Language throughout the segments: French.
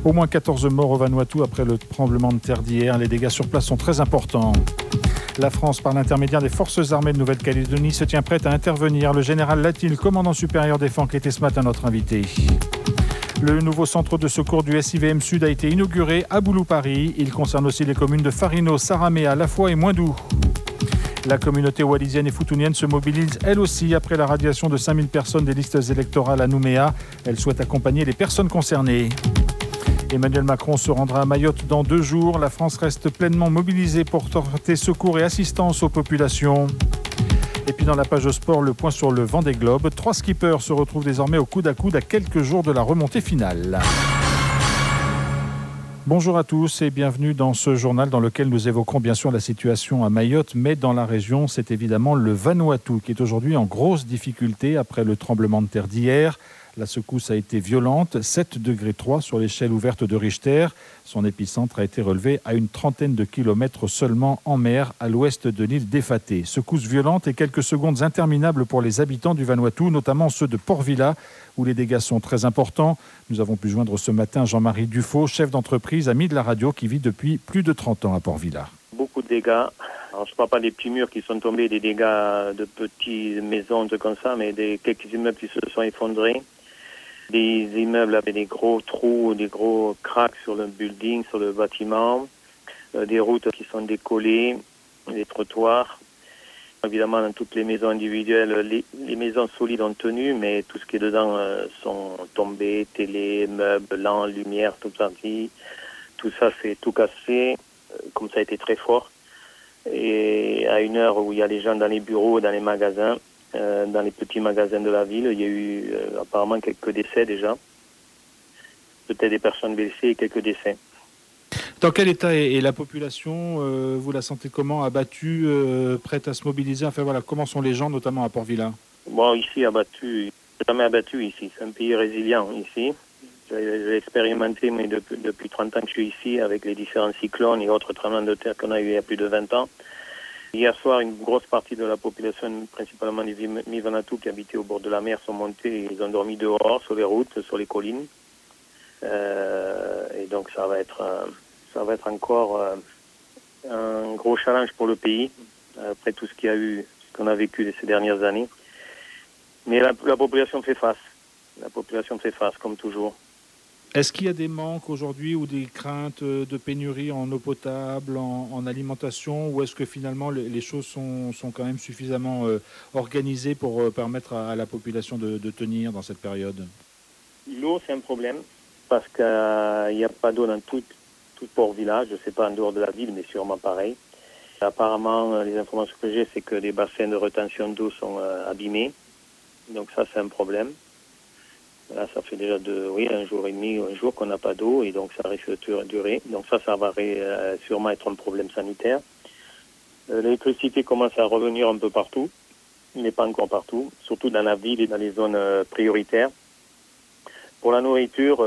Au moins 14 morts au Vanuatu après le tremblement de terre d'hier. Les dégâts sur place sont très importants. La France, par l'intermédiaire des forces armées de Nouvelle-Calédonie, se tient prête à intervenir. Le général Latil, commandant supérieur des FANC, était ce matin notre invité. Le nouveau centre de secours du SIVM Sud a été inauguré à Boulou-Paris. Il concerne aussi les communes de Farino, Saramea, Lafoy et Moindou. La communauté wallisienne et futunienne se mobilise elle aussi après la radiation de 5000 personnes des listes électorales à Nouméa. Elle souhaite accompagner les personnes concernées. Emmanuel Macron se rendra à Mayotte dans 2 jours. La France reste pleinement mobilisée pour porter secours et assistance aux populations. Et puis dans la page sport, le point sur le Vendée Globe. 3 skippers se retrouvent désormais au coude à quelques jours de la remontée finale. Bonjour à tous et bienvenue dans ce journal dans lequel nous évoquerons bien sûr la situation à Mayotte, mais dans la région, c'est évidemment le Vanuatu qui est aujourd'hui en grosse difficulté après le tremblement de terre d'hier. La secousse a été violente, 7,3 degrés sur l'échelle ouverte de Richter. Son épicentre a été relevé à une trentaine de kilomètres seulement en mer, à l'ouest de l'île d'Effaté. Secousse violente et quelques secondes interminables pour les habitants du Vanuatu, notamment ceux de Port Vila, où les dégâts sont très importants. Nous avons pu joindre ce matin Jean-Marie Dufaux, chef d'entreprise, ami de la radio, qui vit depuis plus de 30 ans à Port Vila. Beaucoup de dégâts. Alors, je ne parle pas des petits murs qui sont tombés, des dégâts de petites maisons, comme ça, mais quelques immeubles qui se sont effondrés. Des immeubles avec des gros trous, des gros cracks sur le building, sur le bâtiment, des routes qui sont décollées, des trottoirs. Évidemment, dans toutes les maisons individuelles, les maisons solides ont tenu, mais tout ce qui est dedans sont tombés, télé, meubles, lampes, lumière, tout parti. Tout ça, c'est tout cassé, comme ça a été très fort. Et à une heure où il y a les gens dans les bureaux, dans les magasins, dans les petits magasins de la ville, il y a eu apparemment quelques décès déjà. Peut-être des personnes blessées et quelques décès. Dans quel état est la population ? Vous la sentez comment ? Abattue, prête à se mobiliser ? Enfin voilà, comment sont les gens, notamment à Port Vila ? Bon, ici, abattu, jamais abattu ici. C'est un pays résilient ici. J'ai expérimenté, mais depuis 30 ans que je suis ici, avec les différents cyclones et autres tremblements de terre qu'on a eu il y a plus de 20 ans. Hier soir, une grosse partie de la population, principalement des Mi-Vanuatu qui habitaient au bord de la mer, sont montés et ils ont dormi dehors, sur les routes, sur les collines. Et donc ça va être encore un gros challenge pour le pays, après tout ce qu'on a vécu ces dernières années. Mais la population fait face. La population fait face, comme toujours. Est-ce qu'il y a des manques aujourd'hui ou des craintes de pénurie en eau potable, en alimentation, ou est-ce que finalement les choses sont quand même suffisamment organisées pour permettre à la population de tenir dans cette période ? L'eau, c'est un problème, parce qu'il n'y a pas d'eau dans tout Port Vila. Je ne sais pas en dehors de la ville, mais sûrement pareil. Apparemment, les informations que j'ai, c'est que les bassins de rétention d'eau sont abîmés. Donc ça, c'est un problème. Là, ça fait déjà un jour et demi, un jour qu'on n'a pas d'eau, et donc ça risque de durer. Donc ça va sûrement être un problème sanitaire. L'électricité commence à revenir un peu partout, mais pas encore partout, surtout dans la ville et dans les zones prioritaires. Pour la nourriture,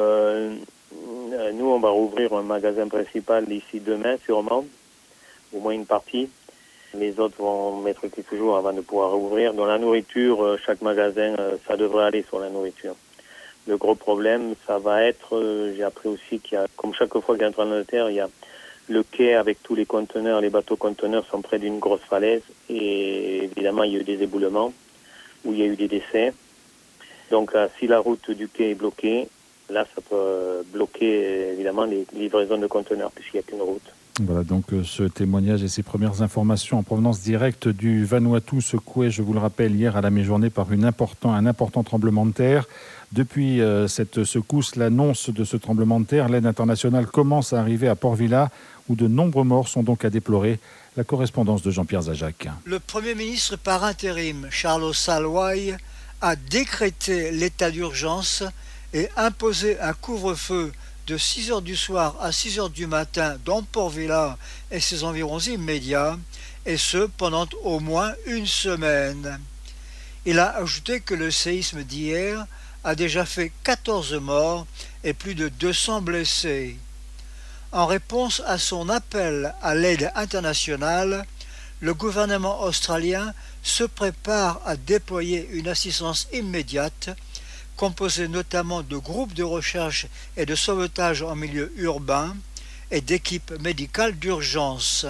nous, on va rouvrir un magasin principal d'ici demain, sûrement, au moins une partie. Les autres vont mettre quelques jours avant de pouvoir rouvrir. Dans la nourriture, chaque magasin, ça devrait aller sur la nourriture. Le gros problème, ça va être, j'ai appris aussi qu'il y a, comme chaque fois qu'il y a un tremblement de terre, il y a le quai avec tous les conteneurs, les bateaux conteneurs sont près d'une grosse falaise et évidemment il y a eu des éboulements où il y a eu des décès. Donc si la route du quai est bloquée, là ça peut bloquer évidemment les livraisons de conteneurs puisqu'il n'y a qu'une route. Voilà donc ce témoignage et ces premières informations en provenance directe du Vanuatu, secoué, je vous le rappelle, hier à la mi-journée par un important tremblement de terre. Depuis cette secousse, l'annonce de ce tremblement de terre, l'aide internationale commence à arriver à Port Vila, où de nombreux morts sont donc à déplorer. La correspondance de Jean-Pierre Zajac. Le Premier ministre par intérim, Charles Salwai, a décrété l'état d'urgence et imposé un couvre-feu de 6h du soir à 6h du matin dans Port Vila et ses environs immédiats, et ce pendant au moins une semaine. Il a ajouté que le séisme d'hier a déjà fait 14 morts et plus de 200 blessés. En réponse à son appel à l'aide internationale, le gouvernement australien se prépare à déployer une assistance immédiate composé notamment de groupes de recherche et de sauvetage en milieu urbain et d'équipes médicales d'urgence.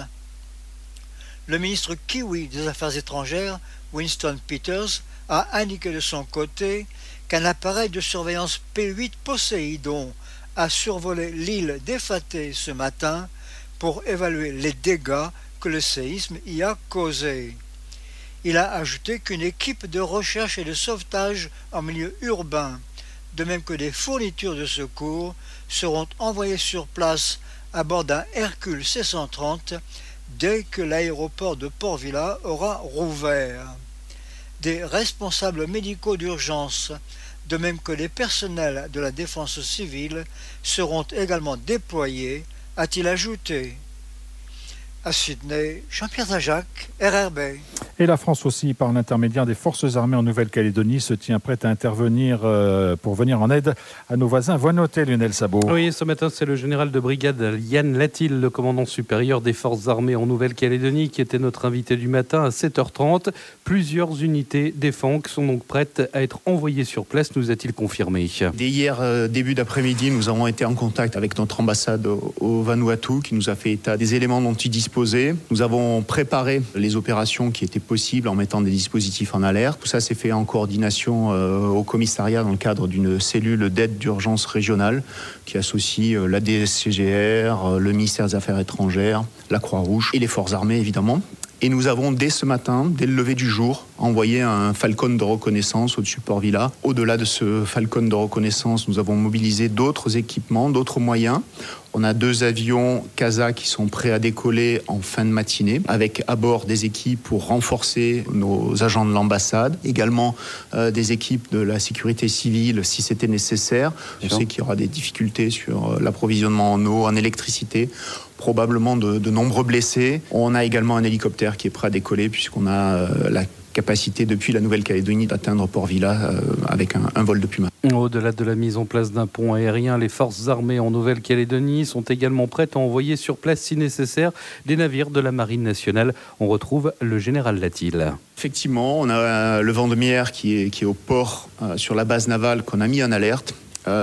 Le ministre kiwi des Affaires étrangères, Winston Peters, a indiqué de son côté qu'un appareil de surveillance P8 Poséidon a survolé l'île d'Effaté ce matin pour évaluer les dégâts que le séisme y a causés. Il a ajouté qu'une équipe de recherche et de sauvetage en milieu urbain, de même que des fournitures de secours, seront envoyées sur place à bord d'un Hercule C-130 dès que l'aéroport de Port-Vila aura rouvert. Des responsables médicaux d'urgence, de même que les personnels de la défense civile, seront également déployés, a-t-il ajouté. À Sydney, Jean-Pierre Zajac, RRB. Et la France aussi, par l'intermédiaire des forces armées en Nouvelle-Calédonie, se tient prête à intervenir pour venir en aide à nos voisins vanuatais, Lionel Sabot. Oui, ce matin, c'est le général de brigade Yann Latil, le commandant supérieur des forces armées en Nouvelle-Calédonie, qui était notre invité du matin à 7h30. Plusieurs unités des FANC sont donc prêtes à être envoyées sur place, nous a-t-il confirmé. Dès hier, début d'après-midi, nous avons été en contact avec notre ambassade au Vanuatu, qui nous a fait état des éléments dont il disposait. Nous avons préparé les opérations qui étaient possibles en mettant des dispositifs en alerte. Tout ça s'est fait en coordination au commissariat dans le cadre d'une cellule d'aide d'urgence régionale qui associe la DSCGR, le ministère des Affaires étrangères, la Croix-Rouge et les forces armées évidemment. Et nous avons dès ce matin, dès le lever du jour, envoyé un Falcon de reconnaissance au-dessus de Port-Vila. Au-delà de ce Falcon de reconnaissance, nous avons mobilisé d'autres équipements, d'autres moyens. On a 2 avions CASA qui sont prêts à décoller en fin de matinée, avec à bord des équipes pour renforcer nos agents de l'ambassade, également des équipes de la sécurité civile si c'était nécessaire. On sait qu'il y aura des difficultés sur l'approvisionnement en eau, en électricité, probablement de nombreux blessés. On a également un hélicoptère qui est prêt à décoller puisqu'on a la capacité depuis la Nouvelle-Calédonie d'atteindre Port-Vila avec un vol de Puma. Au-delà de la mise en place d'un pont aérien, les forces armées en Nouvelle-Calédonie sont également prêtes à envoyer sur place si nécessaire des navires de la Marine nationale. On retrouve le général Latil. Effectivement, on a le Vendémiaire qui est au port sur la base navale qu'on a mis en alerte.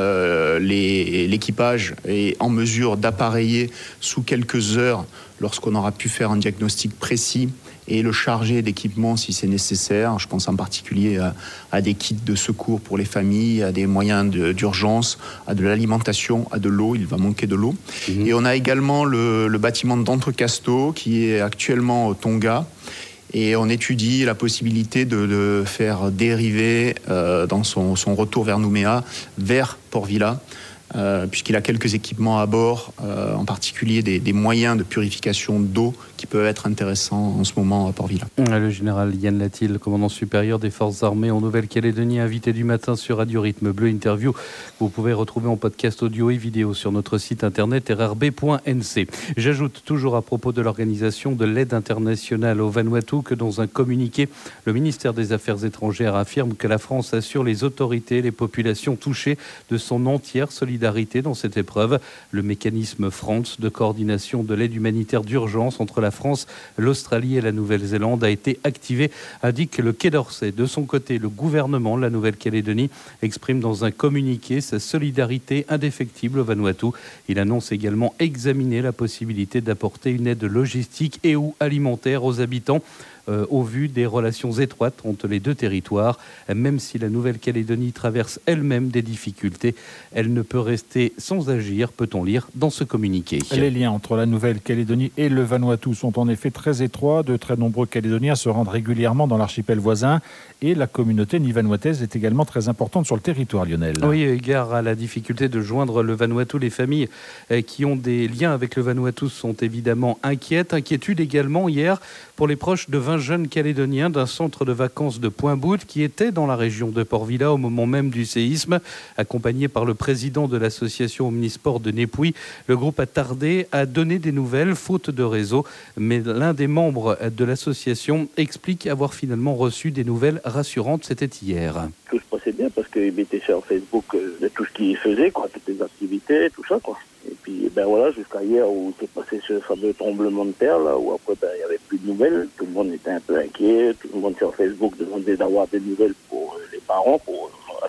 L'équipage est en mesure d'appareiller sous quelques heures lorsqu'on aura pu faire un diagnostic précis et le charger d'équipements si c'est nécessaire. Je pense en particulier à des kits de secours pour les familles, à des moyens d'urgence, à de l'alimentation, à de l'eau. Il va manquer de l'eau. Et on a également le bâtiment d'Entrecasteaux qui est actuellement au Tonga. Et on étudie la possibilité de faire dériver dans son retour vers Nouméa, vers Port-Vila, puisqu'il a quelques équipements à bord, en particulier des moyens de purification d'eau qui peuvent être intéressants en ce moment à Port-Vila. Le général Yann Latil, commandant supérieur des forces armées en Nouvelle-Calédonie, invité du matin sur Radio Rythme Bleu, interview que vous pouvez retrouver en podcast audio et vidéo sur notre site internet rrb.nc. J'ajoute toujours à propos de l'organisation de l'aide internationale au Vanuatu que dans un communiqué, le ministère des Affaires étrangères affirme que la France assure les autorités et les populations touchées de son entière solidarité dans cette épreuve. Le mécanisme France de coordination de l'aide humanitaire d'urgence entre la France, l'Australie et la Nouvelle-Zélande a été activé, indique le Quai d'Orsay. De son côté, le gouvernement de la Nouvelle-Calédonie exprime dans un communiqué sa solidarité indéfectible au Vanuatu. Il annonce également examiner la possibilité d'apporter une aide logistique et ou alimentaire aux habitants au vu des relations étroites entre les deux territoires. Même si la Nouvelle-Calédonie traverse elle-même des difficultés, elle ne peut rester sans agir, peut-on lire dans ce communiqué. Les liens entre la Nouvelle-Calédonie et le Vanuatu sont en effet très étroits. De très nombreux Calédoniens se rendent régulièrement dans l'archipel voisin et la communauté nivanoitaise est également très importante sur le territoire, Lionel. Oui, égard à la difficulté de joindre le Vanuatu, les familles qui ont des liens avec le Vanuatu sont évidemment inquiètes. Inquiétude également hier pour les proches de 20 jeunes Calédoniens d'un centre de vacances de Pointe-Boute qui étaient dans la région de Port-Vila au moment même du séisme. Accompagné par le président de l'association Omnisport de Népouy, le groupe a tardé à donner des nouvelles, faute de réseau. Mais l'un des membres de l'association explique avoir finalement reçu des nouvelles rassurantes. C'était hier. Tout se passait bien parce qu'il mettait sur Facebook de tout ce qu'il faisait, quoi, toutes les activités, tout ça, quoi. Et puis, voilà, jusqu'à hier où s'est passé ce fameux tremblement de terre, là, où après, il n'y avait plus de nouvelles. Tout le monde était un peu inquiet. Tout le monde sur Facebook demandait d'avoir des nouvelles pour les parents, pour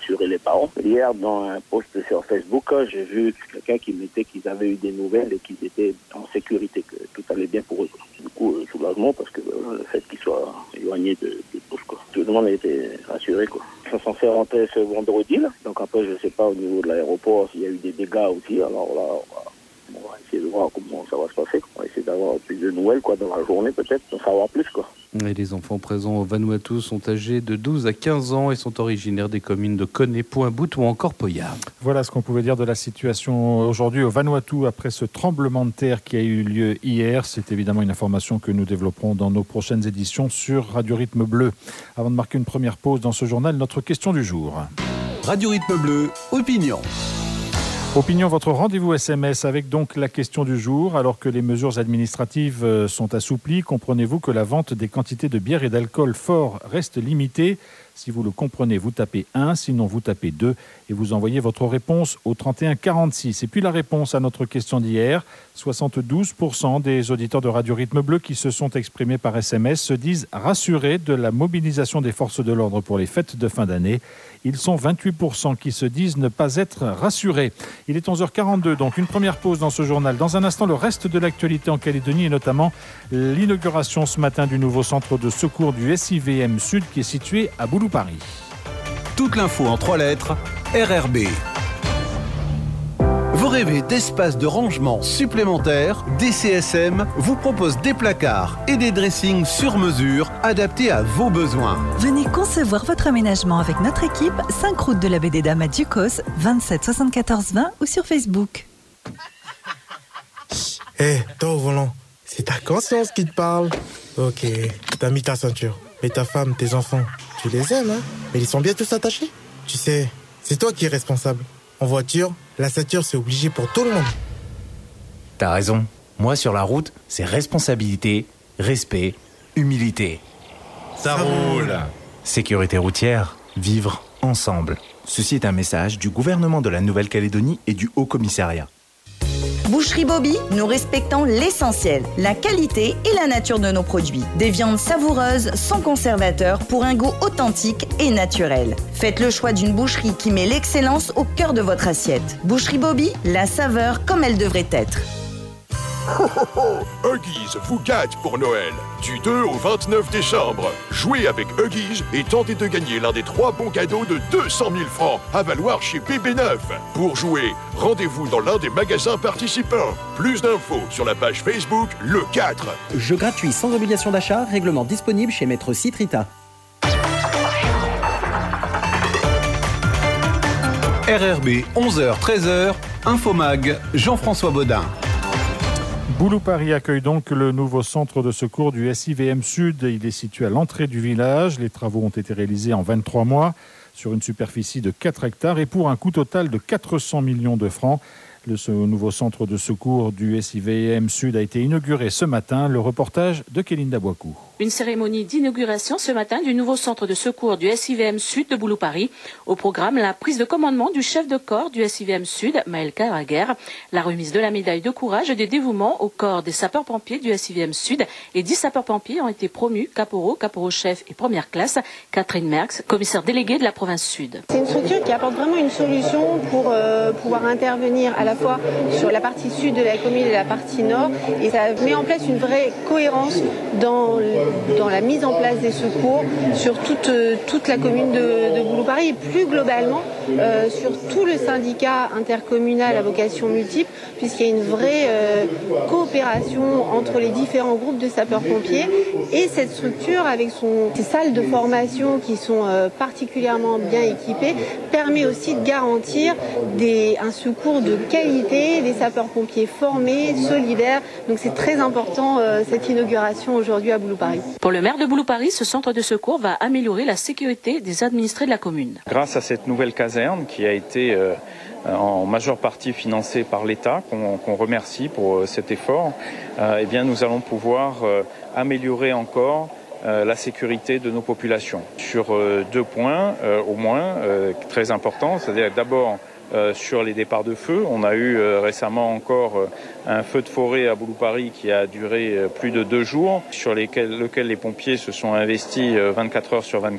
rassurer les parents. Hier, dans un post sur Facebook, j'ai vu quelqu'un qui mettait qu'ils avaient eu des nouvelles et qu'ils étaient en sécurité, que tout allait bien pour eux. Du coup, soulagement parce que le fait qu'ils soient éloignés de tous, quoi. Tout le monde a été rassuré, quoi. Ils sont censés rentrer ce vendredi, là. Donc après, je sais pas au niveau de l'aéroport s'il y a eu des dégâts aussi. Alors là, on va essayer de voir comment ça va se passer. On va essayer d'avoir plus de nouvelles, quoi, dans la journée peut-être, d'en savoir plus, quoi. Et les enfants présents au Vanuatu sont âgés de 12 à 15 ans et sont originaires des communes de Koné, Pointe-Bout ou encore Poya. Voilà ce qu'on pouvait dire de la situation aujourd'hui au Vanuatu après ce tremblement de terre qui a eu lieu hier. C'est évidemment une information que nous développerons dans nos prochaines éditions sur Radio Rythme Bleu. Avant de marquer une première pause dans ce journal, notre question du jour. Radio Rythme Bleu, opinion. Opinion, votre rendez-vous SMS avec donc la question du jour. Alors que les mesures administratives sont assouplies, comprenez-vous que la vente des quantités de bière et d'alcool fort reste limitée ? Si vous le comprenez, vous tapez 1, sinon vous tapez 2 et vous envoyez votre réponse au 31 46. Et puis la réponse à notre question d'hier, 72% des auditeurs de Radio Rythme Bleu qui se sont exprimés par SMS se disent rassurés de la mobilisation des forces de l'ordre pour les fêtes de fin d'année. Ils sont 28% qui se disent ne pas être rassurés. Il est 11h42, donc une première pause dans ce journal. Dans un instant, le reste de l'actualité en Calédonie et notamment l'inauguration ce matin du nouveau centre de secours du SIVM Sud qui est situé à Boulou-Paris. Toute l'info en 3 lettres, RRB. Vous rêvez d'espace de rangement supplémentaires ? DCSM vous propose des placards et des dressings sur mesure adaptés à vos besoins. Venez concevoir votre aménagement avec notre équipe, 5 route de la Baie des Dames à Ducos, 27 74 20 ou sur Facebook. Toi au volant, c'est ta conscience qui te parle. Ok, t'as mis ta ceinture. Mais ta femme, tes enfants, tu les aimes, hein ? Mais ils sont bien tous attachés. Tu sais, c'est toi qui es responsable. En voiture, la ceinture, c'est obligé pour tout le monde. T'as raison. Moi, sur la route, c'est responsabilité, respect, humilité. Ça roule. Sécurité routière, vivre ensemble. Ceci est un message du gouvernement de la Nouvelle-Calédonie et du Haut-Commissariat. Boucherie Bobby, nous respectons l'essentiel, la qualité et la nature de nos produits. Des viandes savoureuses, sans conservateur, pour un goût authentique et naturel. Faites le choix d'une boucherie qui met l'excellence au cœur de votre assiette. Boucherie Bobby, la saveur comme elle devrait être. Huggies vous gâte pour Noël. Du 2 au 29 décembre, jouez avec Huggies et tentez de gagner l'un des 3 bons cadeaux de 200 000 francs à valoir chez BB9. Pour jouer, rendez-vous dans l'un des magasins participants. Plus d'infos sur la page Facebook Le 4. Jeu gratuit sans obligation d'achat, règlement disponible chez Maître Citrita. RRB 11h-13h, Infomag, Jean-François Baudin. Boulou-Paris accueille donc le nouveau centre de secours du SIVM Sud. Il est situé à l'entrée du village. Les travaux ont été réalisés en 23 mois sur une superficie de 4 hectares et pour un coût total de 400 millions de francs. Ce nouveau centre de secours du SIVM Sud a été inauguré ce matin. Le reportage de Kélinda Boakou. Une cérémonie d'inauguration ce matin du nouveau centre de secours du SIVM Sud de Boulou-Paris. Au programme, la prise de commandement du chef de corps du SIVM Sud, Maël Carraguer, la remise de la médaille de courage et de dévouement au corps des sapeurs-pompiers du SIVM Sud. Et 10 sapeurs-pompiers ont été promus, caporaux-chefs et première classe. Catherine Merckx, commissaire déléguée de la province Sud. C'est une structure qui apporte vraiment une solution pour pouvoir intervenir à la fois sur la partie sud de la commune et la partie nord. Et ça met en place une vraie cohérence dans la mise en place des secours sur toute la commune de Boulou-Paris et plus globalement sur tout le syndicat intercommunal à vocation multiple, puisqu'il y a une vraie coopération entre les différents groupes de sapeurs-pompiers. Et cette structure, avec ses salles de formation qui sont particulièrement bien équipées, permet aussi de garantir un secours de qualité, des sapeurs-pompiers formés, solidaires. Donc c'est très important cette inauguration aujourd'hui à Boulou-Paris. Pour le maire de Boulou-Paris, ce centre de secours va améliorer la sécurité des administrés de la commune. Grâce à cette nouvelle caserne qui a été en majeure partie financée par l'État, qu'on remercie pour cet effort, eh bien nous allons pouvoir améliorer encore la sécurité de nos populations. Sur 2 points au moins très importants, c'est-à-dire d'abord sur les départs de feu. On a eu récemment encore un feu de forêt à Boulou-Paris qui a duré plus de 2 jours, sur lequel les pompiers se sont investis 24 heures sur 24.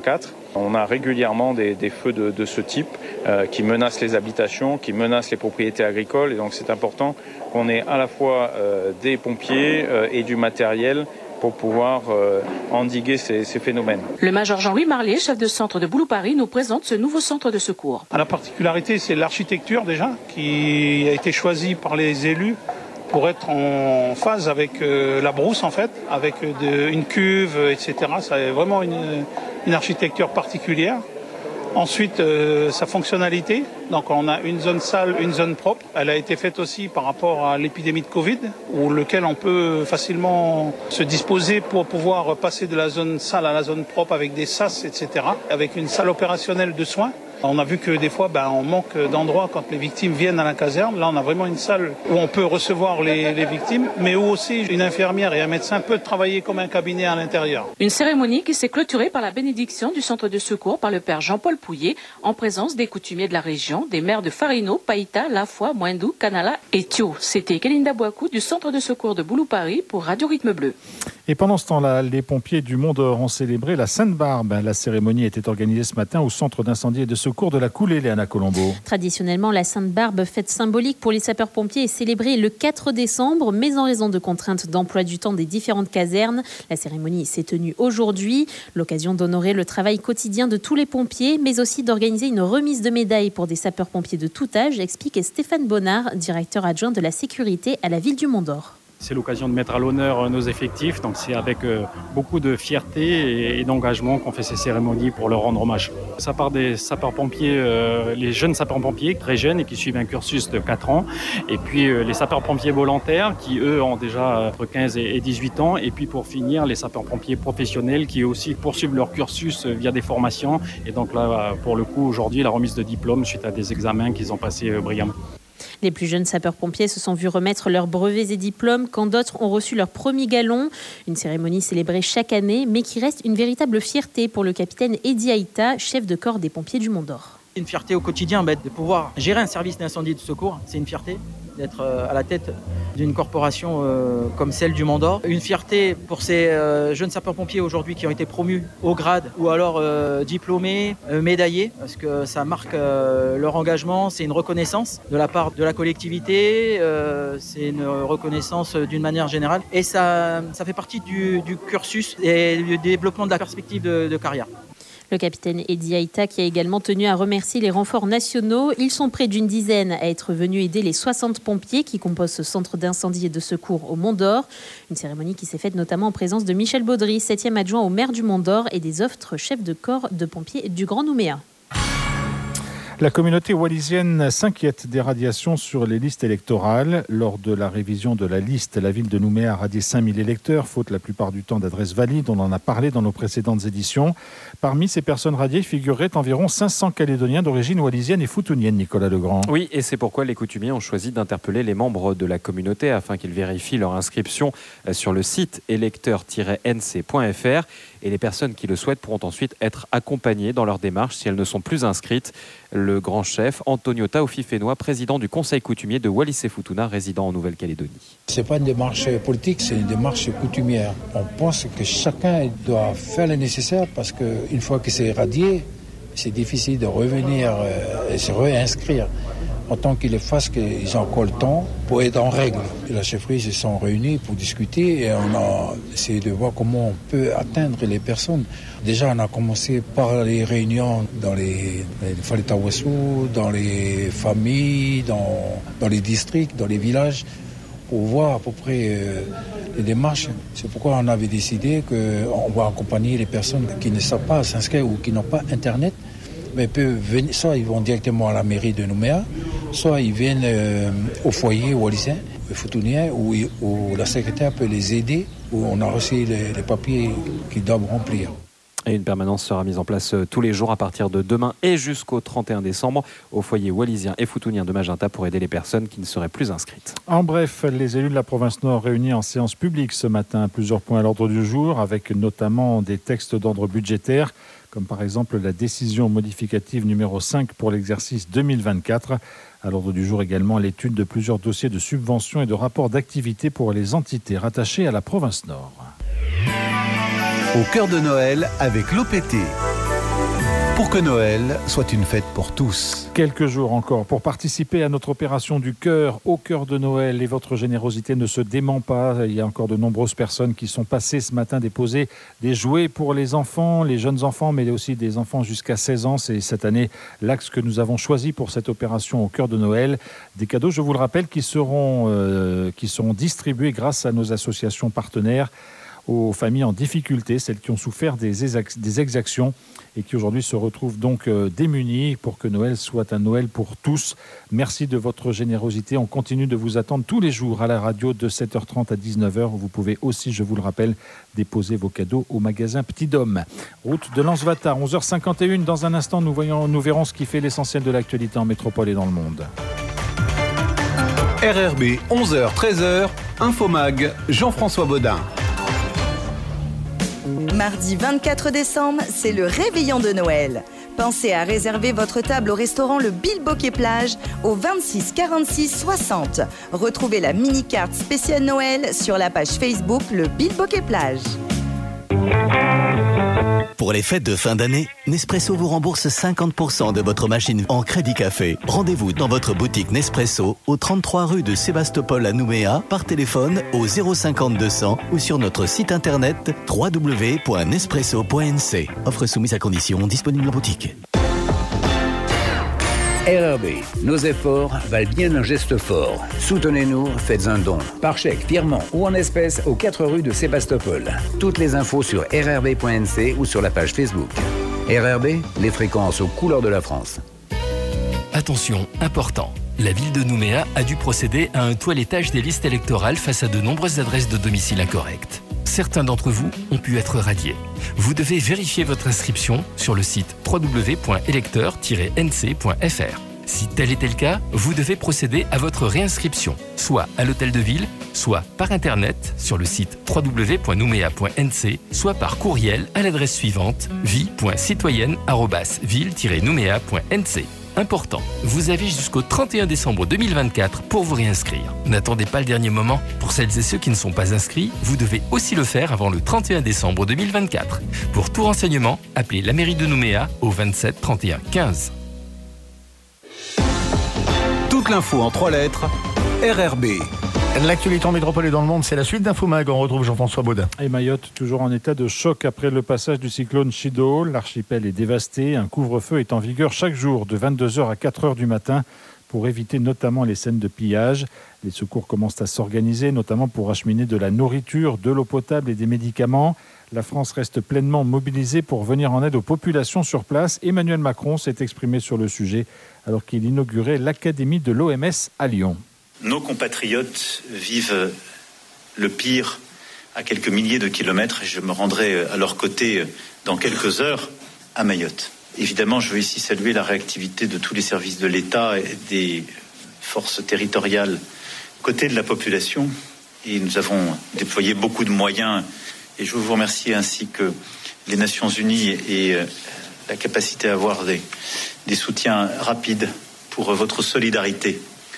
On a régulièrement des feux de ce type qui menacent les habitations, qui menacent les propriétés agricoles. Et donc c'est important qu'on ait à la fois des pompiers et du matériel pour pouvoir endiguer ces phénomènes. Le major Jean-Louis Marlier, chef de centre de Boulou-Paris, nous présente ce nouveau centre de secours. La particularité, c'est l'architecture déjà, qui a été choisie par les élus pour être en phase avec la brousse en fait, avec une cuve, etc. C'est vraiment une architecture particulière. Ensuite, sa fonctionnalité. Donc on a une zone sale, une zone propre. Elle a été faite aussi par rapport à l'épidémie de Covid, où lequel on peut facilement se disposer pour pouvoir passer de la zone sale à la zone propre avec des sas, etc. Avec une salle opérationnelle de soins. On a vu que des fois, on manque d'endroits quand les victimes viennent à la caserne. Là, on a vraiment une salle où on peut recevoir les victimes, mais où aussi une infirmière et un médecin peuvent travailler comme un cabinet à l'intérieur. Une cérémonie qui s'est clôturée par la bénédiction du centre de secours par le père Jean-Paul Pouillet, en présence des coutumiers de la région, des maires de Farino, Païta, Lafoi, Moindou, Canala et Thio. C'était Kelinda Boakou du centre de secours de Boulou-Paris pour Radio Rythme Bleu. Et pendant ce temps-là, les pompiers du Mont d'Or ont célébré la Sainte-Barbe. La cérémonie était organisée ce matin au centre d'incendie et de secours de la Coulée, Léana Colombo. Traditionnellement, la Sainte-Barbe, fête symbolique pour les sapeurs-pompiers, est célébrée le 4 décembre, mais en raison de contraintes d'emploi du temps des différentes casernes, la cérémonie s'est tenue aujourd'hui. L'occasion d'honorer le travail quotidien de tous les pompiers, mais aussi d'organiser une remise de médailles pour des sapeurs-pompiers de tout âge, explique Stéphane Bonnard, directeur adjoint de la sécurité à la ville du Mont d'Or. C'est l'occasion de mettre à l'honneur nos effectifs, donc c'est avec beaucoup de fierté et d'engagement qu'on fait ces cérémonies pour leur rendre hommage. Ça part des sapeurs-pompiers, les jeunes sapeurs-pompiers très jeunes et qui suivent un cursus de 4 ans, et puis les sapeurs-pompiers volontaires qui eux ont déjà entre 15 et 18 ans, et puis pour finir les sapeurs-pompiers professionnels qui aussi poursuivent leur cursus via des formations, et donc là pour le coup aujourd'hui la remise de diplôme suite à des examens qu'ils ont passés brillamment. Les plus jeunes sapeurs-pompiers se sont vus remettre leurs brevets et diplômes quand d'autres ont reçu leur premier galon. Une cérémonie célébrée chaque année, mais qui reste une véritable fierté pour le capitaine Eddy Aïta, chef de corps des pompiers du Mont d'Or. Une fierté au quotidien de pouvoir gérer un service d'incendie et de secours. C'est une fierté d'être à la tête d'une corporation comme celle du Mont d'Or. Une fierté pour ces jeunes sapeurs-pompiers aujourd'hui qui ont été promus au grade ou alors diplômés, médaillés, parce que ça marque leur engagement, c'est une reconnaissance de la part de la collectivité, c'est une reconnaissance d'une manière générale et ça fait partie du cursus et du développement de la perspective de carrière. Le capitaine Eddy Aïta qui a également tenu à remercier les renforts nationaux. Ils sont près d'une dizaine à être venus aider les 60 pompiers qui composent ce centre d'incendie et de secours au Mont d'Or. Une cérémonie qui s'est faite notamment en présence de Michel Baudry, 7e adjoint au maire du Mont d'Or et des autres chefs de corps de pompiers du Grand Nouméa. La communauté wallisienne s'inquiète des radiations sur les listes électorales. Lors de la révision de la liste, la ville de Nouméa a radié 5000 électeurs, faute la plupart du temps d'adresses valides. On en a parlé dans nos précédentes éditions. Parmi ces personnes radiées figuraient environ 500 Calédoniens d'origine wallisienne et foutounienne, Nicolas Legrand. Oui, et c'est pourquoi les coutumiers ont choisi d'interpeller les membres de la communauté afin qu'ils vérifient leur inscription sur le site électeur-nc.fr. Et les personnes qui le souhaitent pourront ensuite être accompagnées dans leur démarche si elles ne sont plus inscrites. Le grand chef Antonio Taofi-Fénois, président du conseil coutumier de Wallis et Futuna, résident en Nouvelle-Calédonie. Ce n'est pas une démarche politique, c'est une démarche coutumière. On pense que chacun doit faire le nécessaire parce qu'une fois que c'est radié, c'est difficile de revenir et se réinscrire. Autant qu'ils le fassent, qu'ils ont encore le temps pour être en règle. Et la chefferie se sont réunis pour discuter et on a essayé de voir comment on peut atteindre les personnes. Déjà, on a commencé par les réunions dans les Faletawassou, dans les familles, dans les districts, dans les villages, pour voir à peu près les démarches. C'est pourquoi on avait décidé qu'on va accompagner les personnes qui ne savent pas s'inscrire ou qui n'ont pas Internet. Mais peuvent venir, soit ils vont directement à la mairie de Nouméa, soit ils viennent au foyer wallisien, au Foutounien, où la secrétaire peut les aider, où on a reçu les papiers qu'ils doivent remplir. Et une permanence sera mise en place tous les jours à partir de demain et jusqu'au 31 décembre au foyer wallisien et foutounien de Magenta pour aider les personnes qui ne seraient plus inscrites. En bref, les élus de la province Nord réunis en séance publique ce matin, plusieurs points à l'ordre du jour, avec notamment des textes d'ordre budgétaire, comme par exemple la décision modificative numéro 5 pour l'exercice 2024. À l'ordre du jour également l'étude de plusieurs dossiers de subventions et de rapports d'activité pour les entités rattachées à la province Nord. Au cœur de Noël avec l'OPT. Pour que Noël soit une fête pour tous. Quelques jours encore pour participer à notre opération du cœur au cœur de Noël, et votre générosité ne se dément pas. Il y a encore de nombreuses personnes qui sont passées ce matin déposer des jouets pour les enfants, les jeunes enfants, mais aussi des enfants jusqu'à 16 ans. C'est cette année l'axe que nous avons choisi pour cette opération au cœur de Noël. Des cadeaux, je vous le rappelle, qui seront distribués grâce à nos associations partenaires aux familles en difficulté, celles qui ont souffert des exactions et qui aujourd'hui se retrouvent donc démunies, pour que Noël soit un Noël pour tous. Merci de votre générosité. On continue de vous attendre tous les jours à la radio de 7h30 à 19h. Vous pouvez aussi, je vous le rappelle, déposer vos cadeaux au magasin Petit Dôme. Route de Lens-Vatar, 11h51. Dans un instant, nous verrons ce qui fait l'essentiel de l'actualité en métropole et dans le monde. RRB, 11h, 13h, Infomag, Jean-François Baudin. Mardi 24 décembre, c'est le réveillon de Noël. Pensez à réserver votre table au restaurant Le Bilboquet Plage au 26 46 60. Retrouvez la mini-carte spéciale Noël sur la page Facebook Le Bilboquet Plage. Pour les fêtes de fin d'année, Nespresso vous rembourse 50% de votre machine en crédit café. Rendez-vous dans votre boutique Nespresso au 33 rue de Sébastopol à Nouméa, par téléphone au 050 200 ou sur notre site internet www.nespresso.nc. Offre soumise à conditions, disponible en boutique. RRB, nos efforts valent bien un geste fort. Soutenez-nous, faites un don. Par chèque, virement ou en espèces aux 4 rues de Sébastopol. Toutes les infos sur rrb.nc ou sur la page Facebook. RRB, les fréquences aux couleurs de la France. Attention, important. La ville de Nouméa a dû procéder à un toilettage des listes électorales face à de nombreuses adresses de domicile incorrectes. Certains d'entre vous ont pu être radiés. Vous devez vérifier votre inscription sur le site www.electeur-nc.fr. Si tel était le cas, vous devez procéder à votre réinscription, soit à l'hôtel de ville, soit par Internet sur le site www.noumea.nc, soit par courriel à l'adresse suivante vie.citoyenne@ville-noumea.nc. Important, vous avez jusqu'au 31 décembre 2024 pour vous réinscrire. N'attendez pas le dernier moment. Pour celles et ceux qui ne sont pas inscrits, vous devez aussi le faire avant le 31 décembre 2024. Pour tout renseignement, appelez la mairie de Nouméa au 27 31 15. Toute l'info en 3 lettres, RRB. L'actualité en métropole et dans le monde, c'est la suite d'Infomag. On retrouve Jean-François Baudin. Et Mayotte, toujours en état de choc après le passage du cyclone Chido. L'archipel est dévasté. Un couvre-feu est en vigueur chaque jour de 22h à 4h du matin pour éviter notamment les scènes de pillage. Les secours commencent à s'organiser, notamment pour acheminer de la nourriture, de l'eau potable et des médicaments. La France reste pleinement mobilisée pour venir en aide aux populations sur place. Emmanuel Macron s'est exprimé sur le sujet alors qu'il inaugurait l'Académie de l'OMS à Lyon. Nos compatriotes vivent le pire à quelques milliers de kilomètres et je me rendrai à leur côté dans quelques heures à Mayotte. Évidemment, je veux ici saluer la réactivité de tous les services de l'État et des forces territoriales côté de la population. Et nous avons déployé beaucoup de moyens et je veux vous remercier ainsi que les Nations Unies et la capacité à avoir des soutiens rapides pour votre solidarité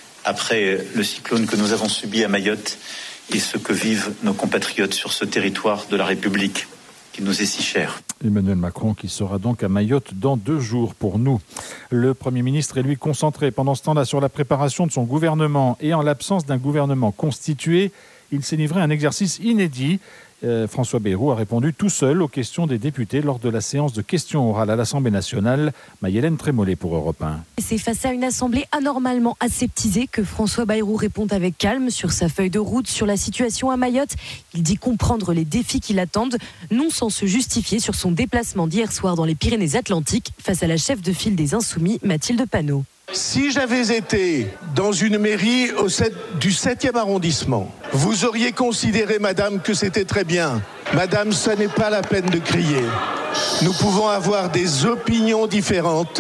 après le cyclone que nous avons subi à Mayotte et ce que vivent nos compatriotes sur ce territoire de la République qui nous est si cher. Emmanuel Macron qui sera donc à Mayotte dans 2 jours pour nous. Le Premier ministre est lui concentré pendant ce temps-là sur la préparation de son gouvernement et en l'absence d'un gouvernement constitué, il s'est livré à un exercice inédit. François Bayrou a répondu tout seul aux questions des députés lors de la séance de questions orales à l'Assemblée nationale. Maïhélène Trémollet pour Europe 1. C'est face à une assemblée anormalement aseptisée que François Bayrou répond avec calme sur sa feuille de route sur la situation à Mayotte. Il dit comprendre les défis qui l'attendent, non sans se justifier sur son déplacement d'hier soir dans les Pyrénées-Atlantiques face à la chef de file des Insoumis, Mathilde Panot. Si j'avais été dans une mairie du 7e arrondissement, vous auriez considéré, madame, que c'était très bien. Madame, ça n'est pas la peine de crier. Nous pouvons avoir des opinions différentes.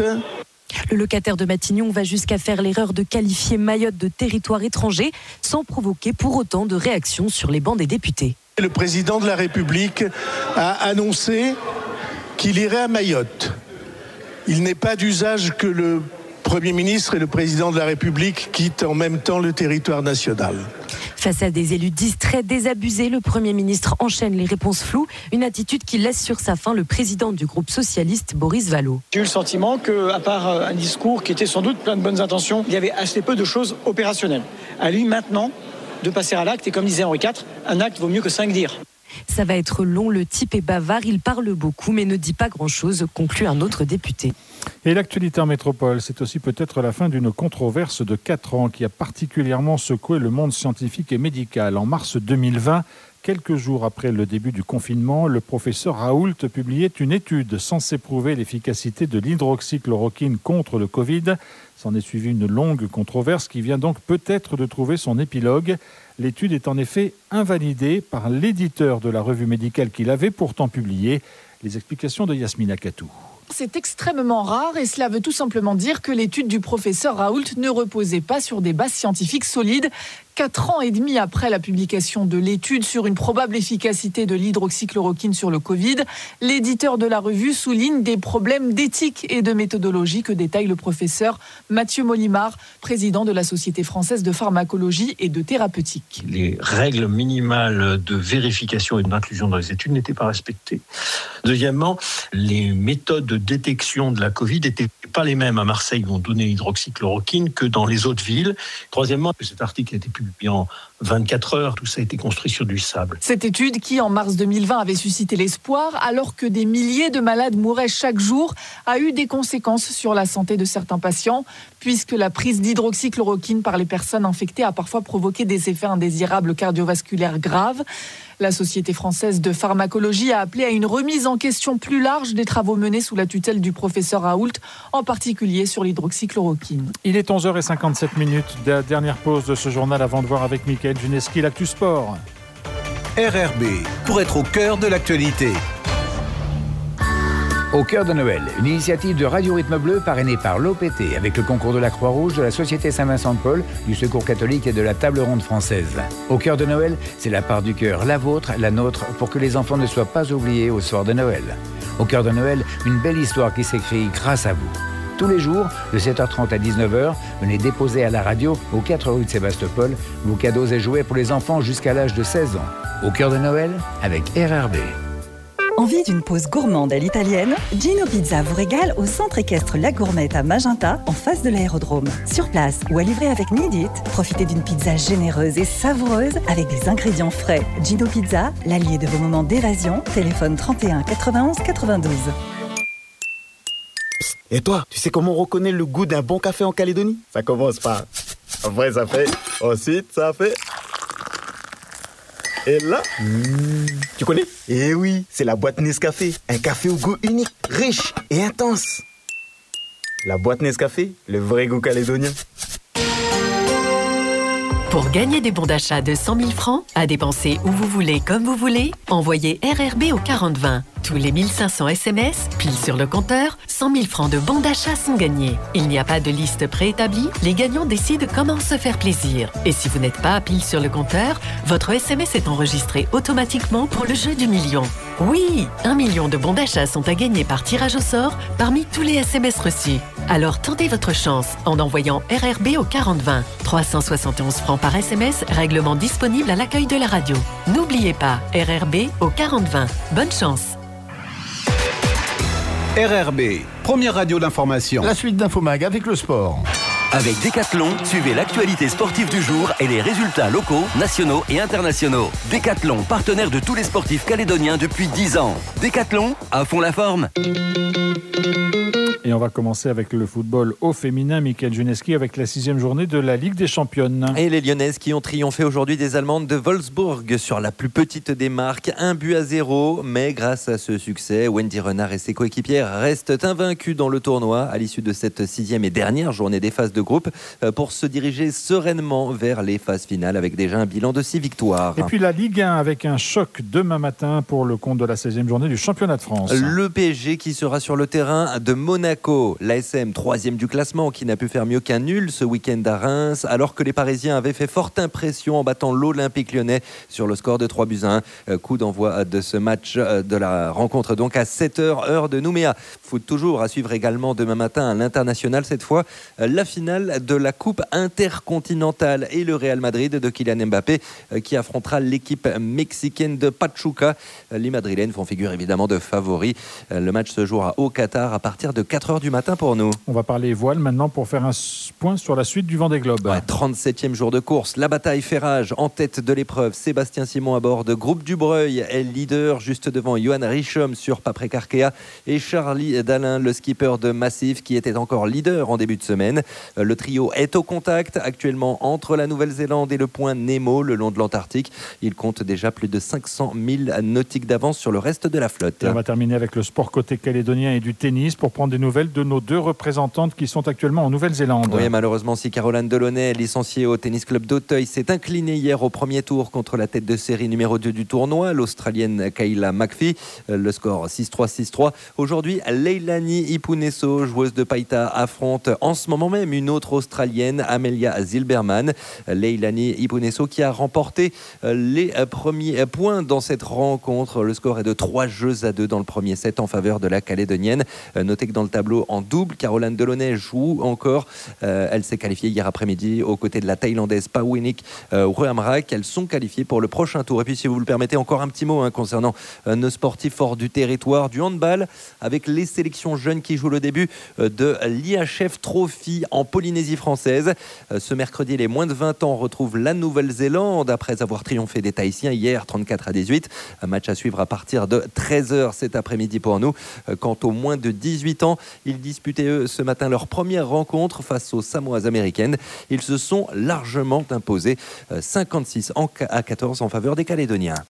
Le locataire de Matignon va jusqu'à faire l'erreur de qualifier Mayotte de territoire étranger sans provoquer pour autant de réactions sur les bancs des députés. Le président de la République a annoncé qu'il irait à Mayotte. Il n'est pas d'usage que le Premier ministre et le président de la République quittent en même temps le territoire national. Face à des élus distraits, désabusés, le Premier ministre enchaîne les réponses floues, une attitude qui laisse sur sa faim le président du groupe socialiste, Boris Vallaud. J'ai eu le sentiment qu'à part un discours qui était sans doute plein de bonnes intentions, il y avait assez peu de choses opérationnelles. À lui maintenant de passer à l'acte, et comme disait Henri IV, un acte vaut mieux que 5 dires. Ça va être long, le type est bavard, il parle beaucoup mais ne dit pas grand-chose, conclut un autre député. Et l'actualité en métropole, c'est aussi peut-être la fin d'une controverse de 4 ans qui a particulièrement secoué le monde scientifique et médical. En mars 2020, quelques jours après le début du confinement, le professeur Raoult publiait une étude censée prouver l'efficacité de l'hydroxychloroquine contre le Covid. S'en est suivi une longue controverse qui vient donc peut-être de trouver son épilogue. L'étude est en effet invalidée par l'éditeur de la revue médicale qui l'avait pourtant publiée. Les explications de Yasmina Katou. C'est extrêmement rare et cela veut tout simplement dire que l'étude du professeur Raoult ne reposait pas sur des bases scientifiques solides. 4 ans et demi après la publication de l'étude sur une probable efficacité de l'hydroxychloroquine sur le Covid, l'éditeur de la revue souligne des problèmes d'éthique et de méthodologie que détaille le professeur Mathieu Molimar, président de la Société française de pharmacologie et de thérapeutique. Les règles minimales de vérification et d'inclusion dans les études n'étaient pas respectées. Deuxièmement, les méthodes de détection de la Covid n'étaient pas les mêmes à Marseille où on donnait l'hydroxychloroquine que dans les autres villes. Troisièmement, cet article a été publié en 24 heures, tout ça a été construit sur du sable. Cette étude qui, en mars 2020, avait suscité l'espoir, alors que des milliers de malades mouraient chaque jour, a eu des conséquences sur la santé de certains patients, puisque la prise d'hydroxychloroquine par les personnes infectées a parfois provoqué des effets indésirables cardiovasculaires graves. La Société française de pharmacologie a appelé à une remise en question plus large des travaux menés sous la tutelle du professeur Raoult, en particulier sur l'hydroxychloroquine. Il est 11h57, dernière pause de ce journal avant de voir avec Mickaël Juneski l'actu sport. RRB, pour être au cœur de l'actualité. Au cœur de Noël, une initiative de Radio Rythme Bleu parrainée par l'OPT avec le concours de la Croix-Rouge, de la Société Saint-Vincent-de-Paul, du Secours catholique et de la Table ronde française. Au cœur de Noël, c'est la part du cœur, la vôtre, la nôtre, pour que les enfants ne soient pas oubliés au soir de Noël. Au cœur de Noël, une belle histoire qui s'écrit grâce à vous. Tous les jours, de 7h30 à 19h, venez déposer à la radio, aux 4 rues de Sébastopol, vos cadeaux et jouets pour les enfants jusqu'à l'âge de 16 ans. Au cœur de Noël, avec RRB. Envie d'une pause gourmande à l'italienne? Gino Pizza vous régale au centre équestre La Gourmette à Magenta, en face de l'aérodrome. Sur place ou à livrer avec Midit, profitez d'une pizza généreuse et savoureuse avec des ingrédients frais. Gino Pizza, l'allié de vos moments d'évasion. Téléphone 31 91 92. Et toi, tu sais comment on reconnaît le goût d'un bon café en Calédonie? Ça commence par... Après, ça fait... Ensuite, ça fait... Et là, tu connais? Eh oui, c'est la boîte Nescafé. Un café au goût unique, riche et intense. La boîte Nescafé, le vrai goût calédonien. Pour gagner des bons d'achat de 100 000 francs, à dépenser où vous voulez, comme vous voulez, envoyez RRB au 4020. Tous les 1500 SMS, pile sur le compteur, 100 000 francs de bons d'achat sont gagnés. Il n'y a pas de liste préétablie, les gagnants décident comment se faire plaisir. Et si vous n'êtes pas pile sur le compteur, votre SMS est enregistré automatiquement pour le jeu du million. Oui, 1 million de bons d'achat sont à gagner par tirage au sort parmi tous les SMS reçus. Alors tentez votre chance en envoyant RRB au 4020. 371 francs par SMS, règlement disponible à l'accueil de la radio. N'oubliez pas, RRB au 4020. Bonne chance. RRB, première radio d'information. La suite d'Infomag avec le sport. Avec Decathlon, suivez l'actualité sportive du jour et les résultats locaux, nationaux et internationaux. Decathlon, partenaire de tous les sportifs calédoniens depuis 10 ans. Decathlon, à fond la forme. Et on va commencer avec le football au féminin. Mickaël Juneski avec la 6e journée de la Ligue des Championnes. Et les Lyonnaises qui ont triomphé aujourd'hui des Allemandes de Wolfsburg sur la plus petite des marques, 1-0. Mais grâce à ce succès, Wendy Renard et ses coéquipières restent invaincus dans le tournoi à l'issue de cette 6e et dernière journée des phases de groupe pour se diriger sereinement vers les phases finales avec déjà un bilan de 6 victoires. Et puis la Ligue 1 avec un choc demain matin pour le compte de la 16e journée du championnat de France. Le PSG qui sera sur le terrain de Monaco Monaco, l'ASM 3e du classement qui n'a pu faire mieux qu'un nul ce week-end à Reims, alors que les Parisiens avaient fait forte impression en battant l'Olympique Lyonnais sur le score de 3-1. Coup d'envoi de ce match, de la rencontre donc à 7h, heure de Nouméa. Foot toujours à suivre également demain matin à l'international, cette fois la finale de la Coupe intercontinentale et le Real Madrid de Kylian Mbappé qui affrontera l'équipe mexicaine de Pachuca. Les Madrilènes font figure évidemment de favoris. Le match se jouera au Qatar à partir de 4h du matin pour nous. On va parler voile maintenant pour faire un point sur la suite du Vendée Globe. 37e jour de course, la bataille fait rage en tête de l'épreuve. Sébastien Simon à bord de Groupe Dubreuil est leader juste devant Johan Richomme sur Paprec Arkea et Charlie Dalin, le skipper de Massif qui était encore leader en début de semaine. Le trio est au contact actuellement entre la Nouvelle-Zélande et le point Nemo le long de l'Antarctique. Il compte déjà plus de 500 000 nautiques d'avance sur le reste de la flotte. Et on va terminer avec le sport côté calédonien et du tennis pour prendre des nouvelles de nos 2 représentantes qui sont actuellement en Nouvelle-Zélande. Oui, malheureusement, si Caroline Delaunay, licenciée au tennis club d'Auteuil, s'est inclinée hier au premier tour contre la tête de série numéro 2 du tournoi, l'Australienne Kayla McPhee. Le score 6-3, 6-3. Aujourd'hui, Leilani Ipuneso, joueuse de païta, affronte en ce moment même une autre Australienne, Amelia Zilberman. Leilani Ipuneso qui a remporté les premiers points dans cette rencontre. Le score est de 3-2 dans le premier set en faveur de la Calédonienne. Notez que dans le tableau en double, Caroline Delaunay joue encore. Elle s'est qualifiée hier après-midi aux côtés de la Thaïlandaise Pawinik Ruamrak. Elles sont qualifiées pour le prochain tour. Et puis si vous le permettez, encore un petit mot concernant nos sportifs hors du territoire du handball avec les sélections jeunes qui jouent le début de l'IHF Trophy en Polynésie française. Ce mercredi, les moins de 20 ans retrouvent la Nouvelle-Zélande après avoir triomphé des Tahitiens hier 34-18. Un match à suivre à partir de 13h cet après-midi pour nous. Quant aux moins de 18 ans, ils disputaient eux ce matin leur première rencontre face aux Samoas américaines. Ils se sont largement imposés 56 à 14 en faveur des Calédoniens.